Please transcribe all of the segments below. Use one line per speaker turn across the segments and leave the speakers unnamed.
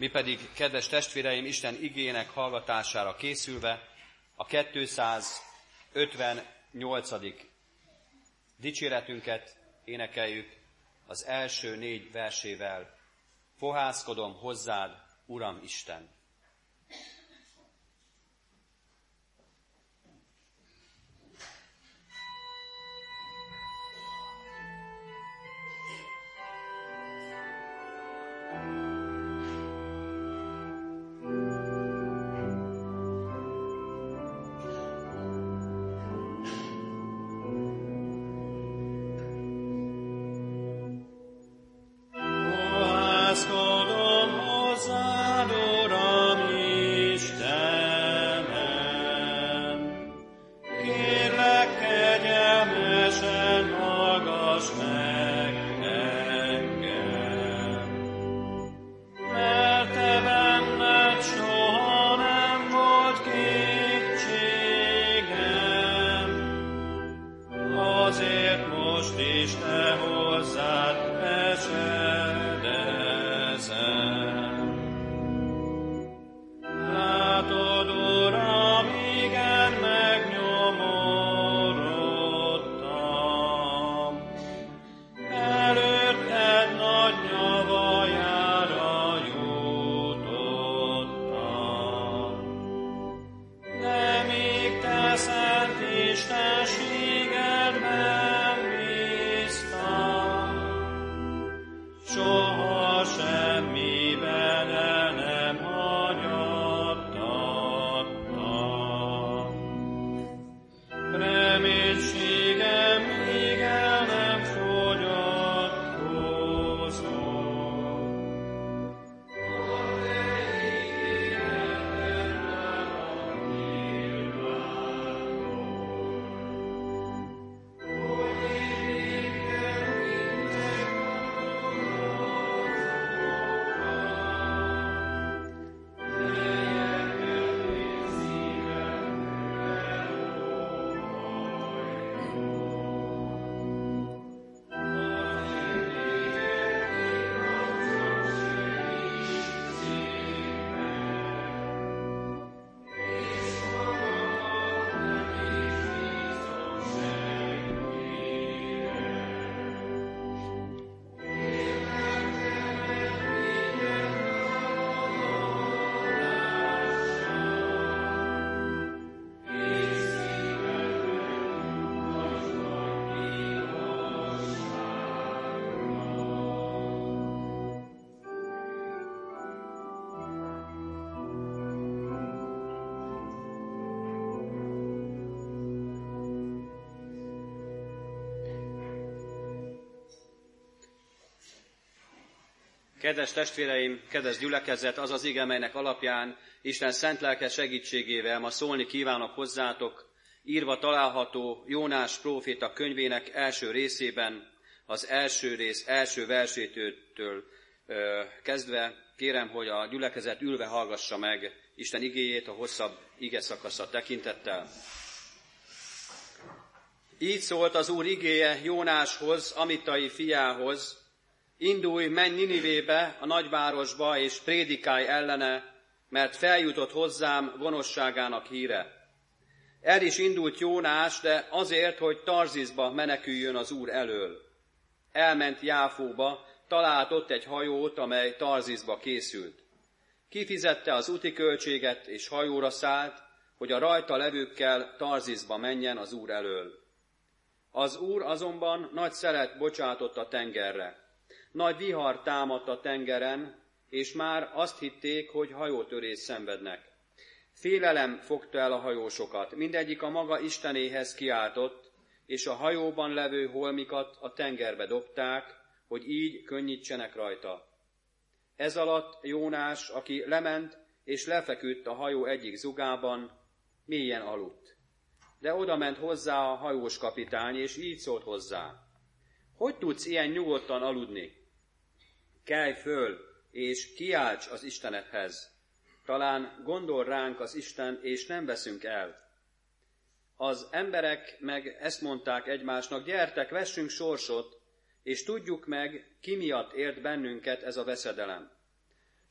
Mi pedig, kedves testvéreim, Isten igének hallgatására készülve a 258. dicséretünket énekeljük az első 4 versével. Fohászkodom hozzád, Uram Isten! Kedves testvéreim, kedves gyülekezet, az az ige, melynek alapján Isten szent lelke segítségével ma szólni kívánok hozzátok, írva található Jónás próféta könyvének első részében, az első rész első versétől kezdve kérem, hogy a gyülekezet ülve hallgassa meg Isten igéjét a hosszabb ige szakasza tekintettel. Így szólt az Úr igéje Jónáshoz, Amittai fiához: indulj, menj Ninivébe, a nagyvárosba, és prédikálj ellene, mert feljutott hozzám gonoszságának híre. El is indult Jónás, de azért, hogy Tarzizba meneküljön az Úr elől. Elment Jáfóba, talált ott egy hajót, amely Tarzizba készült. Kifizette az úti költséget, és hajóra szállt, hogy a rajta levőkkel Tarzizba menjen az Úr elől. Az Úr azonban nagy szelet bocsátott a tengerre. Nagy vihar támadt a tengeren, és már azt hitték, hogy hajótörést szenvednek. Félelem fogta el a hajósokat, mindegyik a maga istenéhez kiáltott, és a hajóban levő holmikat a tengerbe dobták, hogy így könnyítsenek rajta. Ez alatt Jónás, aki lement és lefeküdt a hajó egyik zugában, mélyen aludt. De odament hozzá a hajós kapitány, és így szólt hozzá: hogy tudsz ilyen nyugodtan aludni? Kelj föl, és kiálts az Istenedhez. Talán gondol ránk az Isten, és nem veszünk el. Az emberek meg ezt mondták egymásnak: gyertek, vessünk sorsot, és tudjuk meg, ki miatt ért bennünket ez a veszedelem.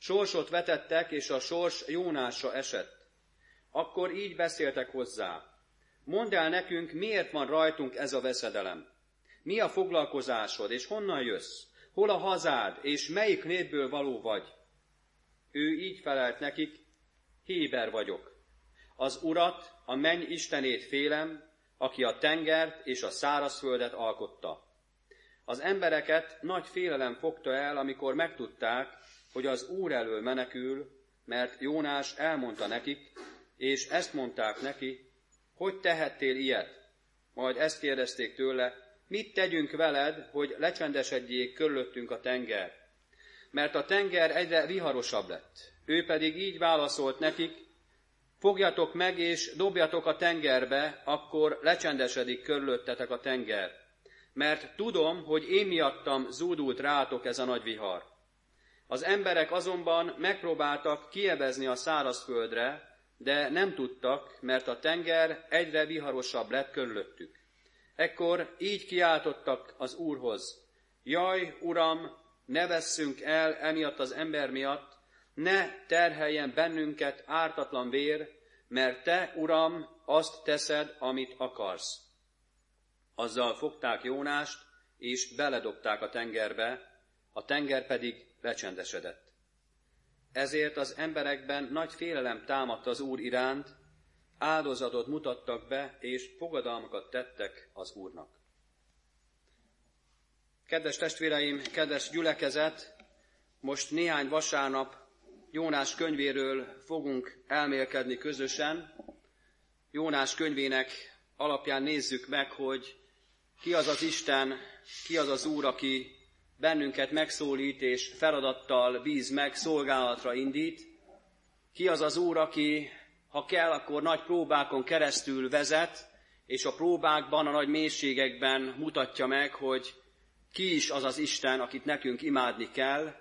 Sorsot vetettek, és a sors Jónásra esett. Akkor így beszéltek hozzá: mondd el nekünk, miért van rajtunk ez a veszedelem? Mi a foglalkozásod, és honnan jössz? Hol a hazád, és melyik népből való vagy? Ő így felelt nekik: Héber vagyok. Az Urat, a menny Istenét félem, aki a tengert és a szárazföldet alkotta. Az embereket nagy félelem fogta el, amikor megtudták, hogy az Úr elől menekül, mert Jónás elmondta nekik, és ezt mondták neki: hogy tehettél ilyet? Majd ezt kérdezték tőle: mit tegyünk veled, hogy lecsendesedjék körülöttünk a tenger? Mert a tenger egyre viharosabb lett. Ő pedig így válaszolt nekik: fogjatok meg és dobjatok a tengerbe, akkor lecsendesedik körülöttetek a tenger. Mert tudom, hogy én miattam zúdult rátok ez a nagy vihar. Az emberek azonban megpróbáltak kievezni a szárazföldre, de nem tudtak, mert a tenger egyre viharosabb lett körülöttük. Ekkor így kiáltottak az Úrhoz: jaj, Uram, ne vesszünk el emiatt az ember miatt, ne terheljen bennünket ártatlan vér, mert te, Uram, azt teszed, amit akarsz. Azzal fogták Jónást, és beledobták a tengerbe, a tenger pedig lecsendesedett. Ezért az emberekben nagy félelem támadt az Úr iránt, áldozatot mutattak be, és fogadalmakat tettek az Úrnak. Kedves testvéreim, kedves gyülekezet, most néhány vasárnap Jónás könyvéről fogunk elmélkedni közösen. Jónás könyvének alapján nézzük meg, hogy ki az az Isten, ki az az Úr, aki bennünket megszólít és feladattal bíz meg, szolgálatra indít. Ki az az Úr, aki, ha kell, akkor nagy próbákon keresztül vezet, és a próbákban, a nagy mélységekben mutatja meg, hogy ki is az az Isten, akit nekünk imádni kell,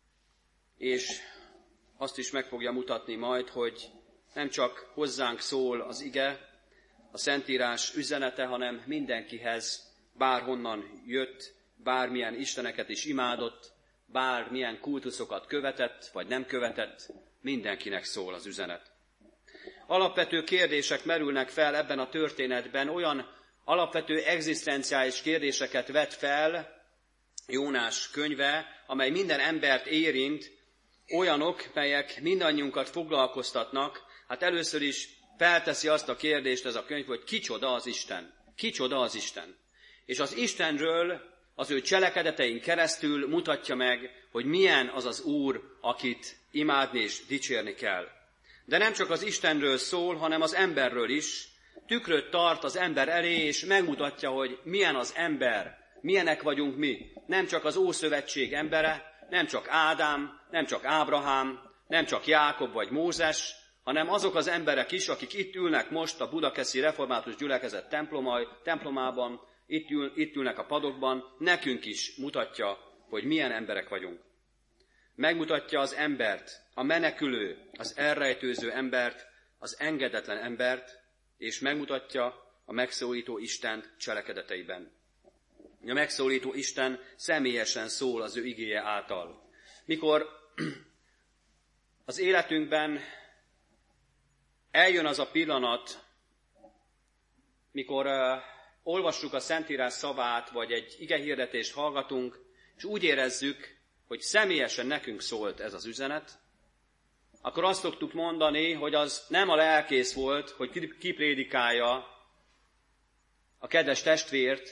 és azt is meg fogja mutatni majd, hogy nem csak hozzánk szól az ige, a Szentírás üzenete, hanem mindenkihez, bárhonnan jött, bármilyen isteneket is imádott, bármilyen kultuszokat követett, vagy nem követett, mindenkinek szól az üzenet. Alapvető kérdések merülnek fel ebben a történetben, olyan alapvető egzisztenciális kérdéseket vet fel Jónás könyve, amely minden embert érint, olyanok, melyek mindannyiunkat foglalkoztatnak. Hát először is felteszi azt a kérdést ez a könyv, hogy kicsoda az Isten? Kicsoda az Isten? És az Istenről, az ő cselekedetein keresztül mutatja meg, hogy milyen az az Úr, akit imádni és dicsérni kell. De nem csak az Istenről szól, hanem az emberről is. Tükröt tart az ember elé, és megmutatja, hogy milyen az ember, milyenek vagyunk mi. Nem csak az Ószövetség embere, nem csak Ádám, nem csak Ábrahám, nem csak Jákob vagy Mózes, hanem azok az emberek is, akik itt ülnek most a Budakeszi Református Gyülekezet templomában, itt ülnek a padokban, nekünk is mutatja, hogy milyen emberek vagyunk. Megmutatja az embert, a menekülő, az elrejtőző embert, az engedetlen embert, és megmutatja a megszólító Istent cselekedeteiben. A megszólító Isten személyesen szól az ő igéje által. Mikor az életünkben eljön az a pillanat, mikor olvassuk a Szentírás szavát, vagy egy igehirdetést hallgatunk, és úgy érezzük, hogy személyesen nekünk szólt ez az üzenet, akkor azt szoktuk mondani, hogy az nem a lelkész volt, hogy kiprédikálja a kedves testvért,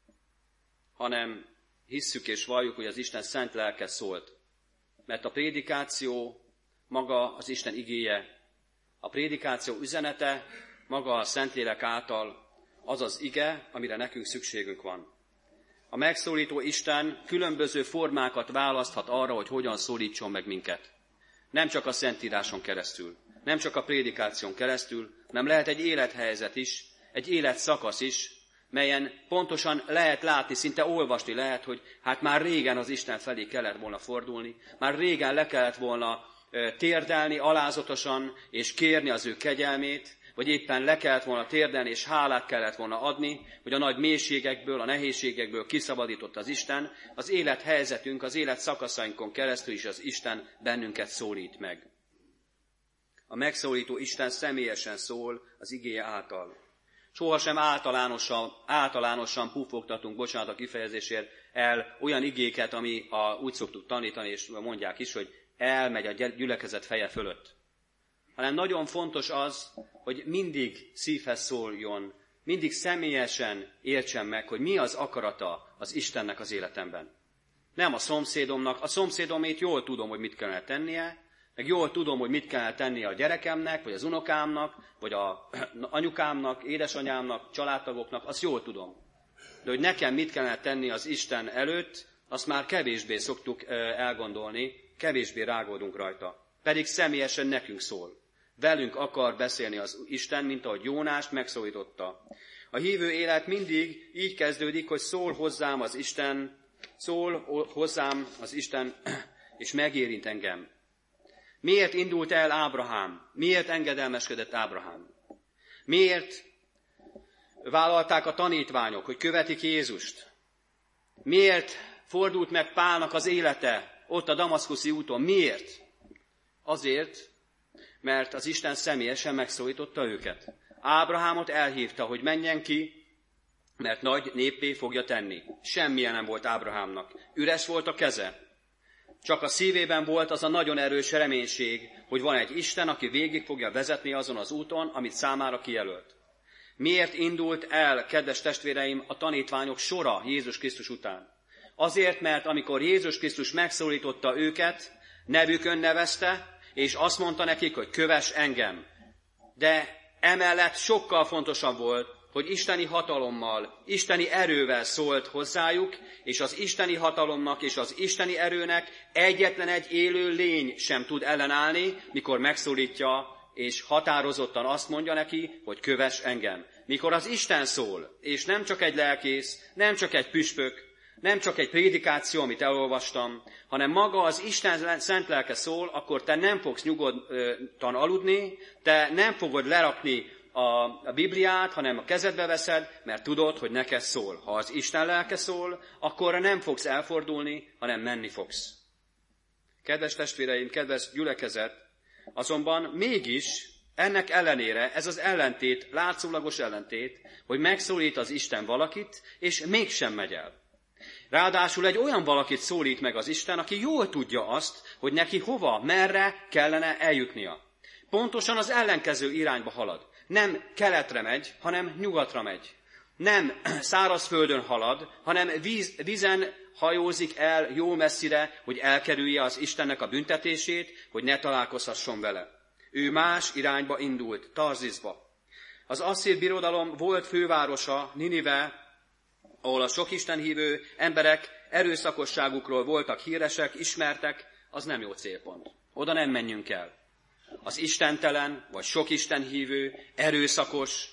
hanem hisszük és valljuk, hogy az Isten szent lelke szólt. Mert a prédikáció maga az Isten igéje. A prédikáció üzenete maga a Szentlélek által az az ige, amire nekünk szükségünk van. A megszólító Isten különböző formákat választhat arra, hogy hogyan szólítson meg minket. Nem csak a Szentíráson keresztül, nem csak a prédikáción keresztül, hanem lehet egy élethelyzet is, egy életszakasz is, melyen pontosan lehet látni, szinte olvasni lehet, hogy hát már régen az Isten felé kellett volna fordulni, már régen le kellett volna térdelni alázatosan, és kérni az ő kegyelmét, vagy éppen le kellett volna térdelni, és hálát kellett volna adni, hogy a nagy mélységekből, a nehézségekből kiszabadított az Isten, az élethelyzetünk, az élet szakaszainkon keresztül is az Isten bennünket szólít meg. A megszólító Isten személyesen szól az igéje által. Sohasem általánosan pufogtatunk, bocsánat a kifejezésért, el olyan igéket, ami úgy szoktuk tanítani, és mondják is, hogy elmegy a gyülekezet feje fölött. Hanem nagyon fontos az, hogy mindig szívhez szóljon, mindig személyesen értsem meg, hogy mi az akarata az Istennek az életemben. Nem a szomszédomnak, a szomszédomét jól tudom, hogy mit kellene tennie, meg jól tudom, hogy mit kellene tennie a gyerekemnek, vagy az unokámnak, vagy az anyukámnak, édesanyámnak, családtagoknak, azt jól tudom. De hogy nekem mit kellene tenni az Isten előtt, azt már kevésbé szoktuk elgondolni, kevésbé rágódunk rajta. Pedig személyesen nekünk szól. Velünk akar beszélni az Isten, mint ahogy Jónást megszólította. A hívő élet mindig így kezdődik, hogy szól hozzám az Isten, és megérint engem. Miért indult el Ábrahám? Miért engedelmeskedett Ábrahám? Miért vállalták a tanítványok, hogy követik Jézust? Miért fordult meg Pálnak az élete ott a damaszkuszi úton? Miért? Azért, mert az Isten személyesen megszólította őket. Ábrahámot elhívta, hogy menjen ki, mert nagy néppé fogja tenni. Semmilyen nem volt Ábrahámnak. Üres volt a keze. Csak a szívében volt az a nagyon erős reménység, hogy van egy Isten, aki végig fogja vezetni azon az úton, amit számára kijelölt. Miért indult el, kedves testvéreim, a tanítványok sora Jézus Krisztus után? Azért, mert amikor Jézus Krisztus megszólította őket, nevükön nevezte, és azt mondta nekik, hogy kövess engem. De emellett sokkal fontosabb volt, hogy isteni hatalommal, isteni erővel szólt hozzájuk, és az isteni hatalomnak és az isteni erőnek egyetlen egy élő lény sem tud ellenállni, mikor megszólítja, és határozottan azt mondja neki, hogy kövess engem. Mikor az Isten szól, és nem csak egy lelkész, nem csak egy püspök, nem csak egy prédikáció, amit elolvastam, hanem maga az Isten szent lelke szól, akkor te nem fogsz nyugodtan aludni, te nem fogod lerakni a Bibliát, hanem a kezedbe veszed, mert tudod, hogy neked szól. Ha az Isten lelke szól, akkor nem fogsz elfordulni, hanem menni fogsz. Kedves testvéreim, kedves gyülekezet, azonban mégis ennek ellenére ez az ellentét, látszólagos ellentét, hogy megszólít az Isten valakit, és mégsem megy el. Ráadásul egy olyan valakit szólít meg az Isten, aki jól tudja azt, hogy neki hova, merre kellene eljutnia. Pontosan az ellenkező irányba halad. Nem keletre megy, hanem nyugatra megy. Nem szárazföldön halad, hanem vízen hajózik el jó messzire, hogy elkerülje az Istennek a büntetését, hogy ne találkozhasson vele. Ő más irányba indult, Tarzizba. Az asszír birodalom volt fővárosa, Ninive, ahol a sok istenhívő emberek erőszakosságukról voltak híresek, ismertek, az nem jó célpont. Oda nem menjünk el. Az istentelen, vagy sok istenhívő, erőszakos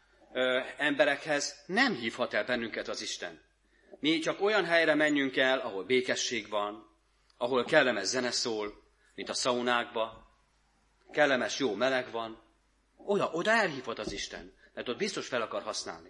emberekhez nem hívhat el bennünket az Isten. Mi csak olyan helyre menjünk el, ahol békesség van, ahol kellemes zene szól, mint a szaunákba, kellemes jó meleg van. Oda elhívhat az Isten, mert ott biztos fel akar használni.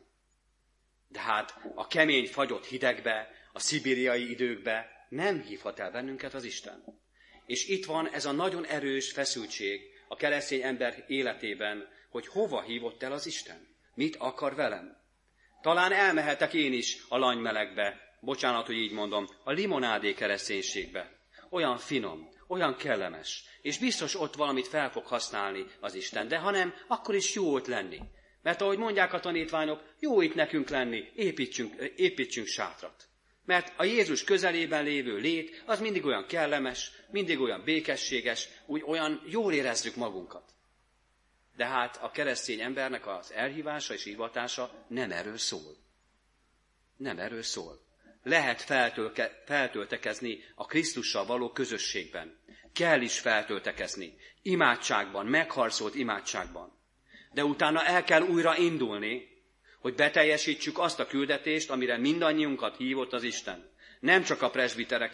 De hát a kemény, fagyott hidegbe, a szibériai időkbe nem hívhat el bennünket az Isten. És itt van ez a nagyon erős feszültség a keresztény ember életében, hogy hova hívott el az Isten? Mit akar velem? Talán elmehetek én is a lanymelegbe, bocsánat, hogy így mondom, a limonádé kereszténységbe. Olyan finom, olyan kellemes, és biztos ott valamit fel fog használni az Isten, de ha nem, akkor is jó ott lenni. Mert ahogy mondják a tanítványok, jó itt nekünk lenni, építsünk sátrat. Mert a Jézus közelében lévő lét, az mindig olyan kellemes, mindig olyan békességes, úgy olyan jól érezzük magunkat. De hát a keresztény embernek az elhívása és hivatása nem erről szól. Nem erről szól. Lehet feltöltekezni a Krisztussal való közösségben. Kell is feltöltekezni. Imádságban, megharcolt imádságban. De utána el kell újra indulni, hogy beteljesítsük azt a küldetést, amire mindannyiunkat hívott az Isten. Nem csak a presbitereket,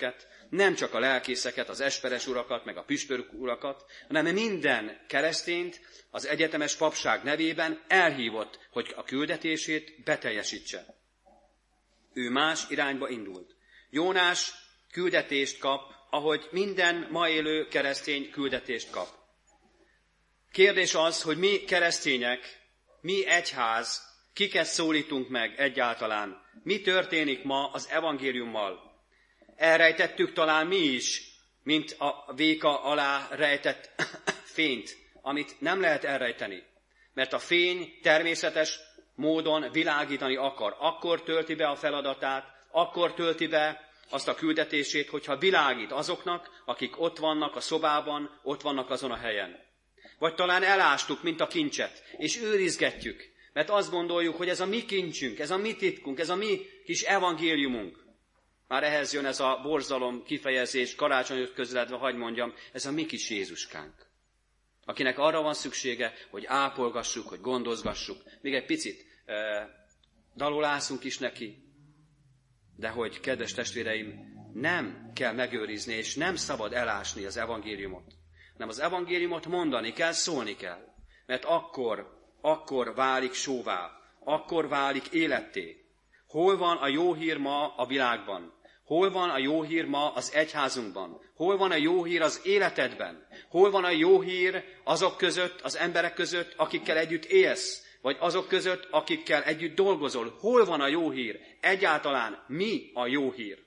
nem csak a lelkészeket, az esperes urakat, meg a püspök urakat, hanem minden keresztényt az egyetemes papság nevében elhívott, hogy a küldetését beteljesítse. Ő más irányba indult. Jónás küldetést kap, ahogy minden ma élő keresztény küldetést kap. Kérdés az, hogy mi keresztények, mi egyház, kiket szólítunk meg egyáltalán, mi történik ma az evangéliummal. Elrejtettük talán mi is, mint a véka alá rejtett fényt, amit nem lehet elrejteni. Mert a fény természetes módon világítani akar. Akkor tölti be a feladatát, akkor tölti be azt a küldetését, hogyha világít azoknak, akik ott vannak a szobában, ott vannak azon a helyen. Vagy talán elástuk, mint a kincset, és őrizgetjük, mert azt gondoljuk, hogy ez a mi kincsünk, ez a mi titkunk, ez a mi kis evangéliumunk. Már ehhez jön ez a borzalom kifejezés, karácsonyot közeledve, hadd mondjam, ez a mi kis Jézuskánk. Akinek arra van szüksége, hogy ápolgassuk, hogy gondozgassuk, még egy picit dalolászunk is neki, de hogy, kedves testvéreim, nem kell megőrizni, és nem szabad elásni az evangéliumot, hanem az evangéliumot mondani kell, szólni kell, mert akkor válik sóvá, akkor válik életté. Hol van a jó hír ma a világban? Hol van a jó hír ma az egyházunkban? Hol van a jó hír az életedben? Hol van a jó hír azok között, az emberek között, akikkel együtt élsz? Vagy azok között, akikkel együtt dolgozol? Hol van a jó hír? Egyáltalán mi a jó hír?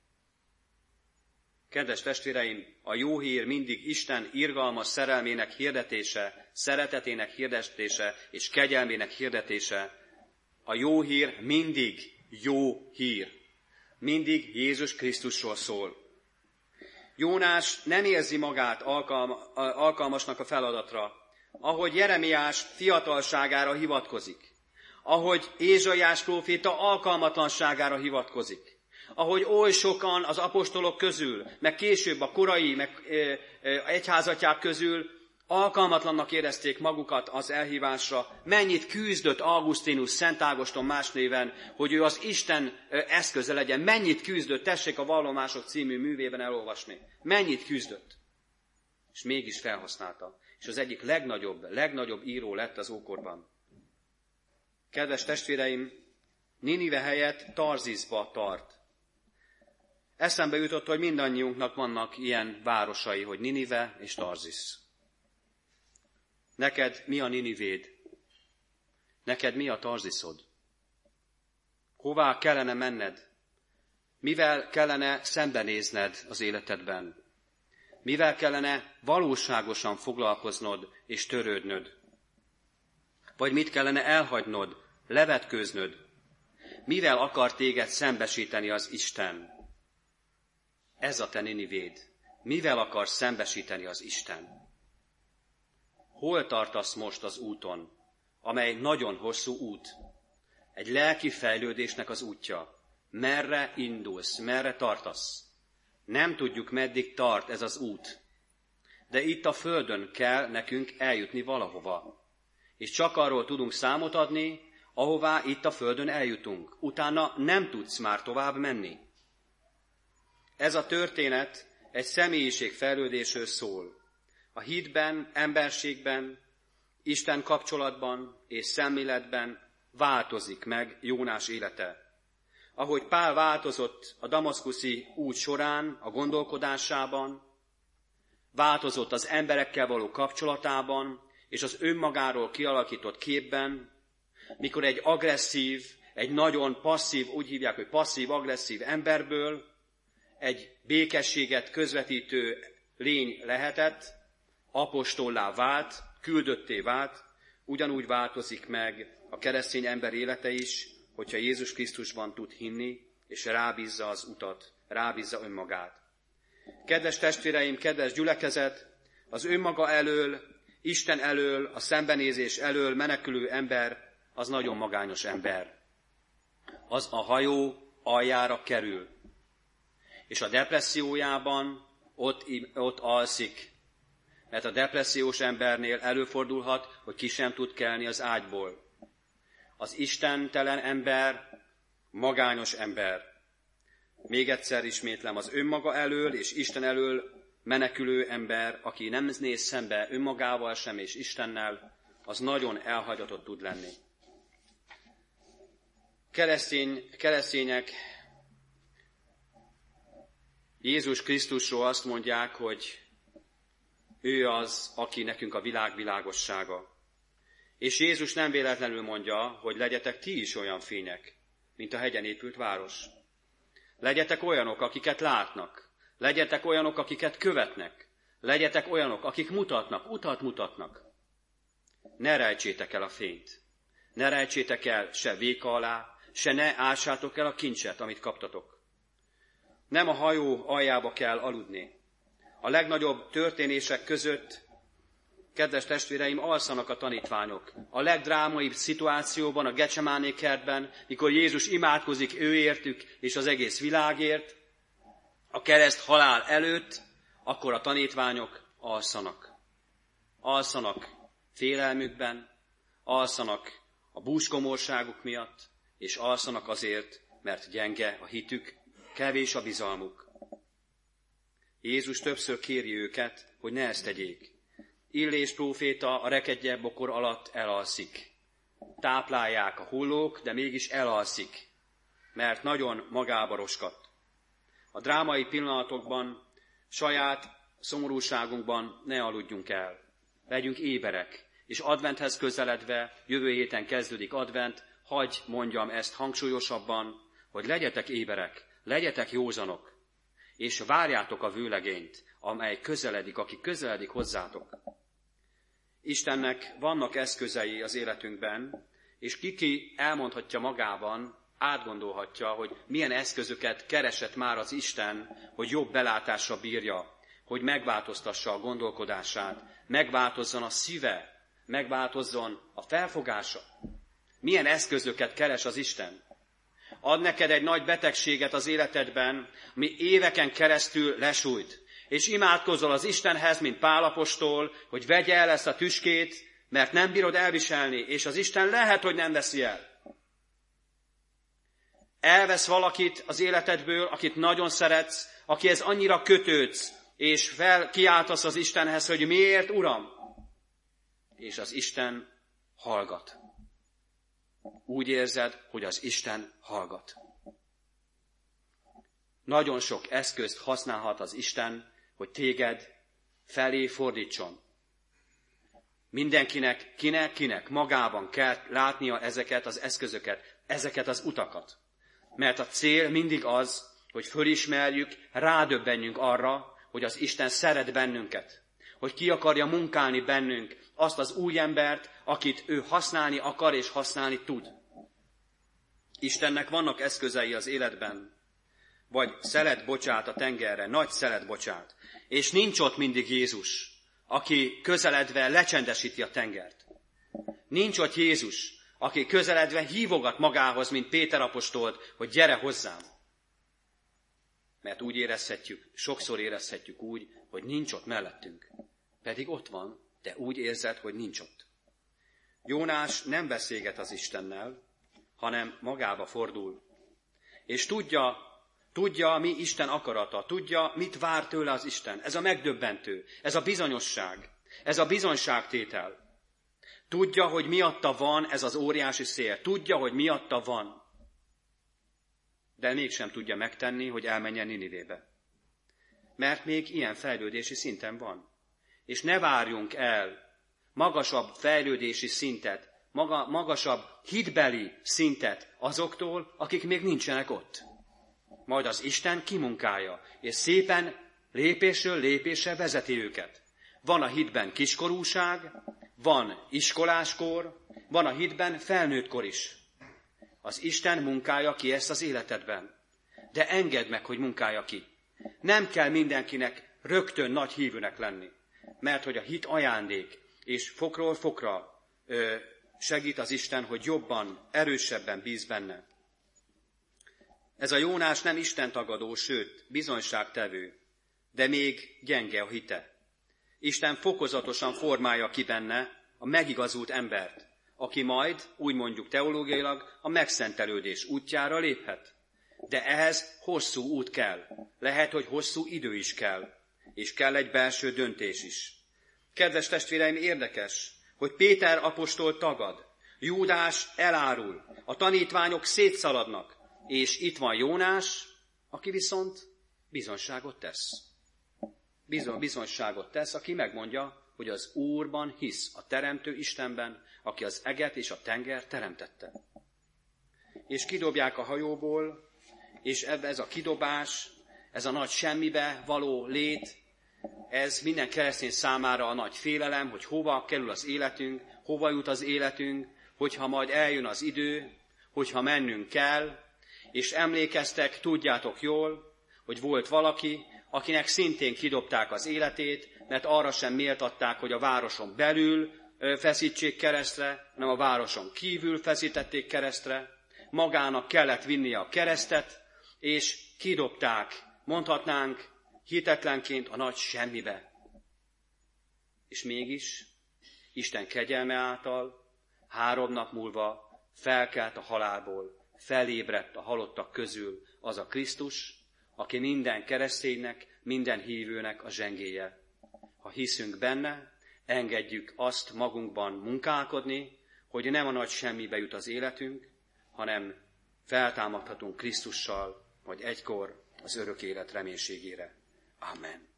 Kedves testvéreim, a jó hír mindig Isten irgalmas szerelmének hirdetése, szeretetének hirdetése és kegyelmének hirdetése. A jó hír mindig jó hír. Mindig Jézus Krisztusról szól. Jónás nem érzi magát alkalmasnak a feladatra, ahogy Jeremiás fiatalságára hivatkozik, ahogy Ézsaiás próféta alkalmatlanságára hivatkozik, ahogy oly sokan az apostolok közül, meg később a korai, meg egyházatják közül alkalmatlannak érezték magukat az elhívásra. Mennyit küzdött Augustinus, Szent Ágoston más néven, hogy ő az Isten eszköze legyen. Mennyit küzdött, tessék a Vallomások című művében elolvasni. Mennyit küzdött. És mégis felhasználta. És az egyik legnagyobb író lett az ókorban. Kedves testvéreim, Ninive helyett Tarzizba tart. Eszembe jutott, hogy mindannyiunknak vannak ilyen városai, hogy Ninive és Tarzisz. Neked mi a Ninivéd? Neked mi a Tarziszod? Hová kellene menned? Mivel kellene szembenézned az életedben? Mivel kellene valóságosan foglalkoznod és törődnöd? Vagy mit kellene elhagynod, levetkőznöd? Mivel akar téged szembesíteni az Isten? Ez a te Ninivéd. Mivel akar szembesíteni az Isten? Hol tartasz most az úton, amely nagyon hosszú út? Egy lelki fejlődésnek az útja. Merre indulsz, merre tartasz? Nem tudjuk, meddig tart ez az út. De itt a földön kell nekünk eljutni valahova. És csak arról tudunk számot adni, ahová itt a földön eljutunk. Utána nem tudsz már tovább menni. Ez a történet egy személyiségfejlődésről szól. A hitben, emberségben, Isten kapcsolatban és szemléletben változik meg Jónás élete. Ahogy Pál változott a damaszkuszi út során, a gondolkodásában, változott az emberekkel való kapcsolatában, és az önmagáról kialakított képben, mikor egy agresszív, egy nagyon passzív, úgy hívják, hogy passzív-agresszív emberből egy békességet közvetítő lény lehetett, apostollá vált, küldötté vált, ugyanúgy változik meg a keresztény ember élete is, hogyha Jézus Krisztusban tud hinni, és rábízza az utat, rábízza önmagát. Kedves testvéreim, kedves gyülekezet, az önmaga elől, Isten elől, a szembenézés elől menekülő ember, az nagyon magányos ember. Az a hajó aljára kerül, és a depressziójában ott alszik, mert a depressziós embernél előfordulhat, hogy ki sem tud kelni az ágyból. Az istentelen ember magányos ember. Még egyszer ismétlem, az önmaga elől és Isten elől menekülő ember, aki nem néz szembe önmagával sem és Istennel, az nagyon elhagyatott tud lenni. Keresztények Jézus Krisztusról azt mondják, hogy ő az, aki nekünk a világ világossága. És Jézus nem véletlenül mondja, hogy legyetek ti is olyan fények, mint a hegyen épült város. Legyetek olyanok, akiket látnak. Legyetek olyanok, akiket követnek. Legyetek olyanok, akik utat mutatnak. Ne rejtsétek el a fényt. Ne rejtsétek el se véka alá, se ne ássátok el a kincset, amit kaptatok. Nem a hajó aljába kell aludni. A legnagyobb történések között, kedves testvéreim, alszanak a tanítványok. A legdrámaibb szituációban, a Gecsemáné kertben, mikor Jézus imádkozik őértük és az egész világért, a kereszt halál előtt, akkor a tanítványok alszanak. Alszanak félelmükben, alszanak a búskomorságuk miatt, és alszanak azért, mert gyenge a hitük, kevés a bizalmuk. Jézus többször kéri őket, hogy ne ezt tegyék. Illés próféta a rekedje bokor alatt elalszik. Táplálják a hullók, de mégis elalszik, mert nagyon magába roskadt. A drámai pillanatokban, saját szomorúságunkban ne aludjunk el. Legyünk éberek, és adventhez közeledve, jövő héten kezdődik advent, hagy mondjam ezt hangsúlyosabban, hogy legyetek éberek, legyetek józanok, és várjátok a vőlegényt, amely közeledik, aki közeledik hozzátok. Istennek vannak eszközei az életünkben, és ki elmondhatja magában, átgondolhatja, hogy milyen eszközöket keresett már az Isten, hogy jobb belátásra bírja, hogy megváltoztassa a gondolkodását, megváltozzon a szíve, megváltozzon a felfogása. Milyen eszközöket keres az Isten? Ad neked egy nagy betegséget az életedben, ami éveken keresztül lesújt, és imádkozol az Istenhez, mint Pál apostol, hogy vegye el ezt a tüskét, mert nem bírod elviselni, és az Isten lehet, hogy nem veszi el. Elvesz valakit az életedből, akit nagyon szeretsz, akihez annyira kötődsz, és kiáltasz az Istenhez, hogy miért, Uram? És az Isten hallgat. Úgy érzed, hogy az Isten hallgat. Nagyon sok eszközt használhat az Isten, hogy téged felé fordítson. Mindenkinek, kinek magában kell látnia ezeket az eszközöket, ezeket az utakat. Mert a cél mindig az, hogy fölismerjük, rádöbbenjünk arra, hogy az Isten szeret bennünket. Hogy ki akarja munkálni bennünk azt az új embert, akit ő használni akar és használni tud. Istennek vannak eszközei az életben, vagy szelet bocsát a tengerre, nagy szelet bocsát, és nincs ott mindig Jézus, aki közeledve lecsendesíti a tengert. Nincs ott Jézus, aki közeledve hívogat magához, mint Péter apostolt, hogy gyere hozzám. Mert úgy érezhetjük, sokszor érezhetjük úgy, hogy nincs ott mellettünk. Pedig ott van, de úgy érzed, hogy nincs ott. Jónás nem beszélget az Istennel, hanem magába fordul. És tudja, mi Isten akarata, tudja, mit vár tőle az Isten. Ez a megdöbbentő, ez a bizonyosság, ez a bizonyságtétel. Tudja, hogy miatta van ez az óriási szél. Tudja, hogy miatta van. De mégsem tudja megtenni, hogy elmenjen Ninivébe. Mert még ilyen fejlődési szinten van. És ne várjunk el magasabb fejlődési szintet, magasabb hitbeli szintet azoktól, akik még nincsenek ott. Majd az Isten kimunkálja, és szépen lépésről lépésre vezeti őket. Van a hitben kiskorúság, van iskoláskor, van a hitben felnőttkor is. Az Isten munkálja ki ezt az életedben. De engedd meg, hogy munkálja ki. Nem kell mindenkinek rögtön nagy hívőnek lenni, mert hogy a hit ajándék, és fokról fokra segít az Isten, hogy jobban, erősebben bíz benne. Ez a Jónás nem Isten tagadó, sőt, bizonyságtevő, de még gyenge a hite. Isten fokozatosan formálja ki benne a megigazult embert, aki majd, úgy mondjuk teológiailag, a megszentelődés útjára léphet. De ehhez hosszú út kell. Lehet, hogy hosszú idő is kell. És kell egy belső döntés is. Kedves testvéreim, érdekes, hogy Péter apostol tagad, Júdás elárul, a tanítványok szétszaladnak, és itt van Jónás, aki viszont bizonyságot tesz. Bizonyságot tesz, aki megmondja, hogy az Úrban hisz, a Teremtő Istenben, aki az eget és a tenger teremtette. És kidobják a hajóból, és ez a kidobás, ez a nagy semmibe való lét, ez minden keresztény számára a nagy félelem, hogy hova kerül az életünk, hova jut az életünk, hogyha majd eljön az idő, hogyha mennünk kell, és emlékeztek, tudjátok jól, hogy volt valaki, akinek szintén kidobták az életét, mert arra sem méltatták, hogy a városon belül feszítsék keresztre, hanem a városon kívül feszítették keresztre, magának kellett vinnie a keresztet, és kidobták, mondhatnánk, hitetlenként a nagy semmibe. És mégis Isten kegyelme által 3 nap múlva felkelt a halálból, felébredt a halottak közül az a Krisztus, aki minden kereszténynek, minden hívőnek a zsengélye. Ha hiszünk benne, engedjük azt magunkban munkálkodni, hogy nem a nagy semmibe jut az életünk, hanem feltámadhatunk Krisztussal, vagy egykor az örök élet reménységére. Amen.